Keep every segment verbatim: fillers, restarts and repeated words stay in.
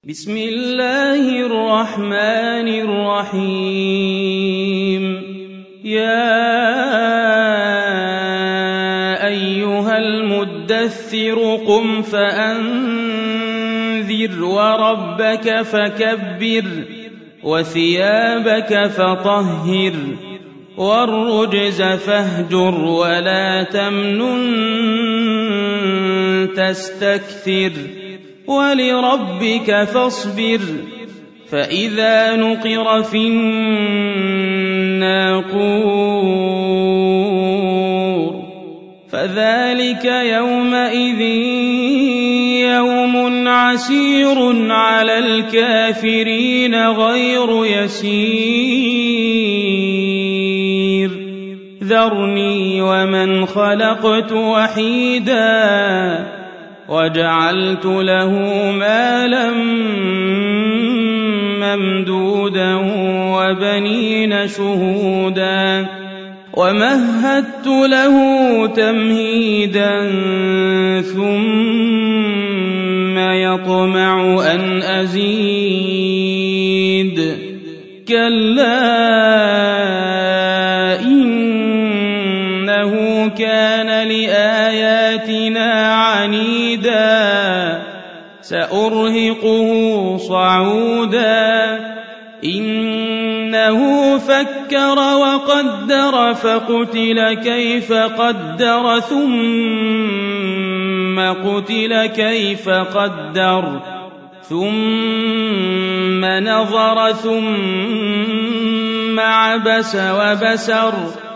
بسم الله الرحمن الرحيم يا أيها المدثر قم فأنذر وربك فكبر وثيابك فطهر والرجز فاهجر ولا تمنن تستكثر ولربك فاصبر فإذا نقر في الناقور فذلك يومئذ يوم عسير على الكافرين غير يسير ذرني ومن خلقت وحيدا وجعلت له مالا ممدودا وبنين شهودا ومهدت له تمهيدا ثم يطمع أن أزيد كلا إنه كان لآياتنا عنيدا سأرهقه صعودا إنه فكر وقدر فقتل كيف قدر ثم قتل كيف قدر ثم نظر ثم عبس وبسر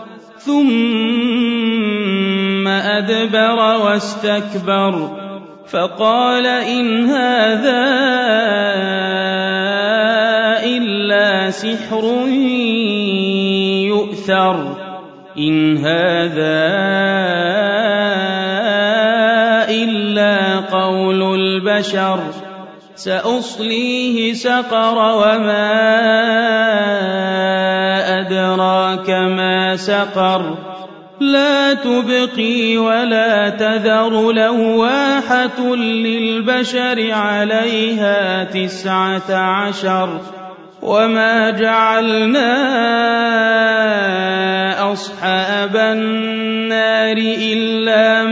ثم أدبر واستكبر فقال إن هذا إلا سحر يؤثر إن هذا إلا قول البشر سأصليه سقر وما أدراك ما سقر لا تبقي ولا تذر لواحة للبشر عليها تسعة عشر وما جعلنا أصحاب النار إلا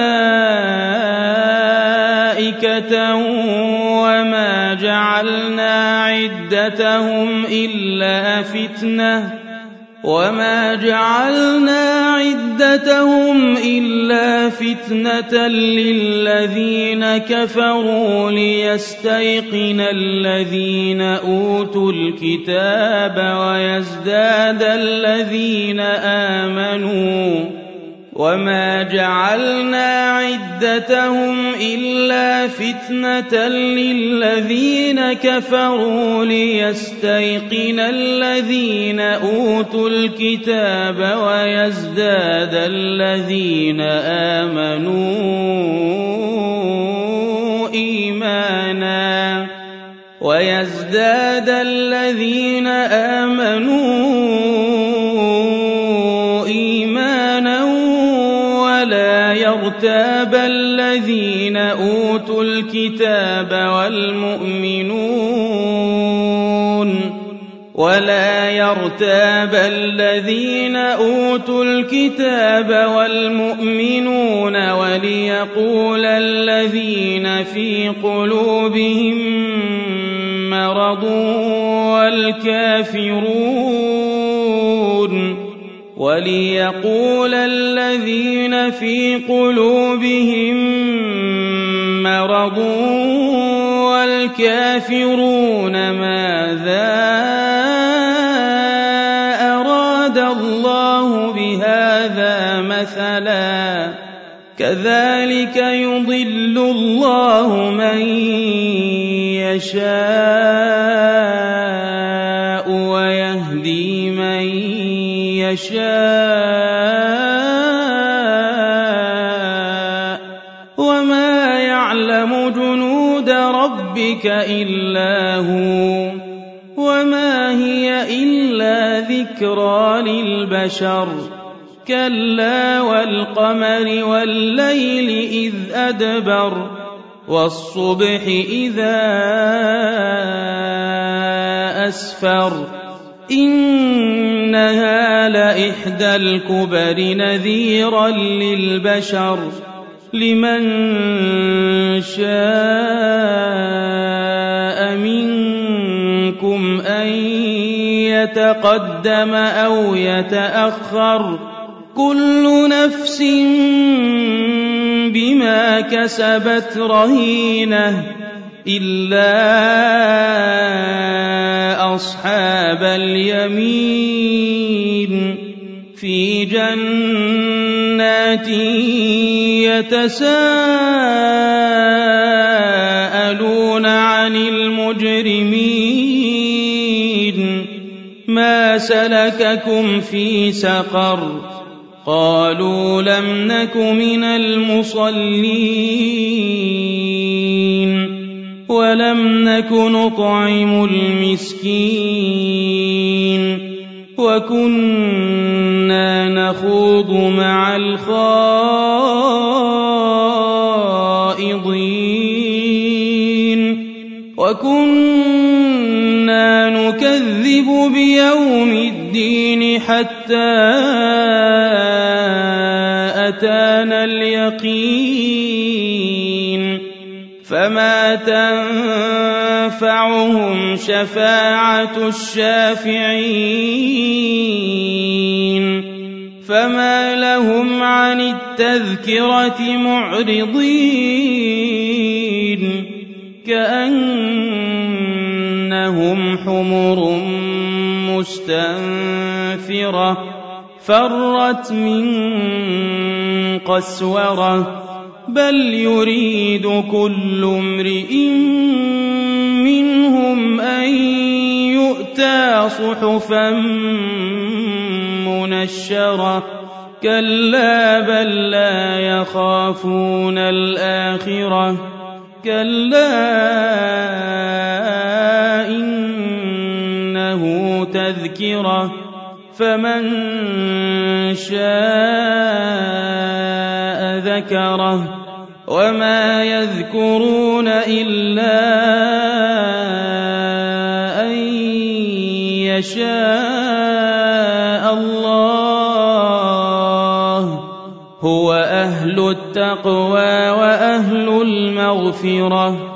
ملائكة وما جعلنا عدتهم إلا فتنة وما جعلنا عدتهم إلا فتنة للذين كفروا ليستيقن الذين أوتوا الكتاب ويزداد الذين آمنوا وما جعلنا عدتهم إلا فتنة للذين كفروا ليستيقن الذين أوتوا الكتاب ويزداد الذين آمنوا إيمانا ويزداد الذين آمنوا يرتاب الذين أوتوا الكتاب والمؤمنون ولا يرتاب الذين أوتوا الكتاب والمؤمنون وليقول الذين في قلوبهم مرض والكافرون وليقول الذين في قلوبهم مرض والكافرون ماذا أراد الله بهذا مثلا كذلك يضل الله من يشاء ويهدي من يشاء وما يعلم جنود ربك إلا هو وما هي إلا ذكرى للبشر كلا والقمر والليل إذ أدبر والصبح إذا أسفر إنها لإحدى الكبر نذيرا للبشر لمن شاء منكم أن يتقدم أو يتأخر كل نفس بما كسبت رهينة إلا أصحاب اليمين في جنات يتساءلون عن المجرمين ما سلككم في سقر قالوا لم نك من المصلين ولم نك نطعم المسكين وكنا نخوض مع الخائضين وكنا نكذب بيوم الدين حتى أتانا اليقين فما تنفعهم شفاعة الشافعين فما لهم عن التذكرة معرضين كأنهم حمر مستنفرة فرت من قسورة بل يريد كل امرئ منهم أن يؤتى صحفا منشرة كلا بل لا يخافون الآخرة كلا إنه تذكرة فمن شاء ذكره وما يذكرون إلا أن يشاء الله هو أهل التقوى وأهل المغفرة